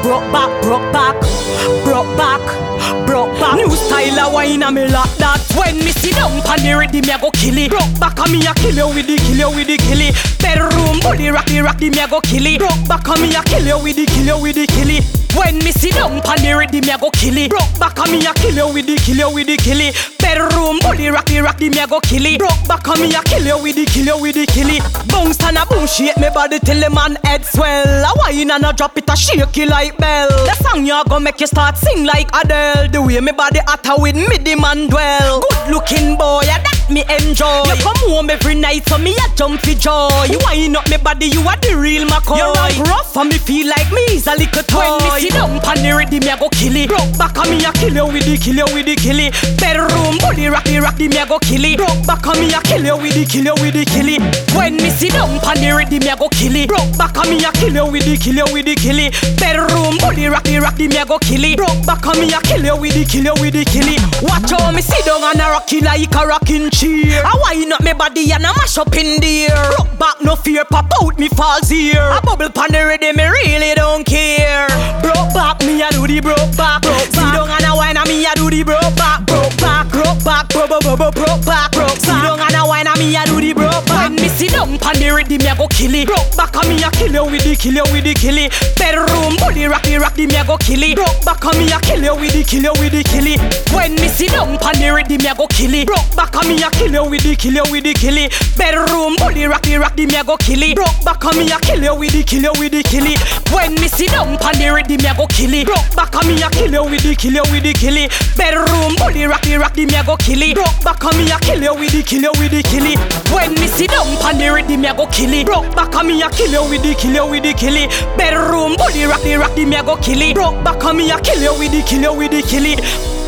broke back, broke back, broke back, broke back. New style of wine and me like that. When me sit down pon the rhythm, me a go kill it. Broke back and me a kill you with the kill you with the kill it. Bedroom body rock the me a go kill it. Broke back and me a kill you with the kill you with the kill it. When me sit down pon the rhythm, me a go kill it. Broke back and me a kill you with the kill you with the kill it. Bedroom body rock the me a go kill it. Broke back and me a kill you with the kill you with the kill it. Bounce and a boom shake me body till the man head swell. A wine and a drop it a shake you like bell. The song ya go make you start sing like Adele. The way me body hotter with me the man dwell. Good looking boy, yeah, that me enjoy. You come home every night so me a jump for joy. You wind up me body, you are the real McCoy. You rock rough and me feel like me is a little toy. When me sit down pon the rhythm, me a go kill it. Broke back and me a kill you with the kill you with the kill it. Bedroom body rock the me a go kill it. Broke back and me a kill you with the kill you with the kill it. When me sit down pon the rhythm, me a go kill it. Broke back and me a kill you with the kill you with the kill it. Bedroom body rock the me a go kill it. Broke back and me a kill you with the kill you with the kill it. Watch how me sit down and a rocky like a rocking chair. I wind up me body and a mash up in the air. Broke back no fear, pop out me falls here. A bubble pon the rhythm, me really don't care. Broke back, me a do the broke back. Sit down and a wine and me a do the broke back. Broke back, broke back, broke back, broke. Sit down and a wine and me a do the broke back. When me sit down pon the rhythm, me a go kill it. Broke back and me a kill you with the kill you with the kill it. Bedroom body rock the me a go kill it. Broke back and me a kill you with the kill you with the kill it. When me sit down pon the rhythm, me a go kill it. Broke back and me a kill you with the kill you with the kill it. Bedroom body rock the me a go kill it. Broke back and me a kill you with the kill you with the kill it. When me sit down pon the rhythm, me a go kill it. Broke back and me a kill you with the kill you with the kill it. Bedroom body rock the me a go kill it. Broke back and me a kill you with the kill you with the kill it. When me sit down pon the rhythm, me a go kill it. Broke back and me a kill you with the kill you with the kill it. Bedroom body rock the me a go kill it. Broke back and me a kill you with the kill you with the kill it.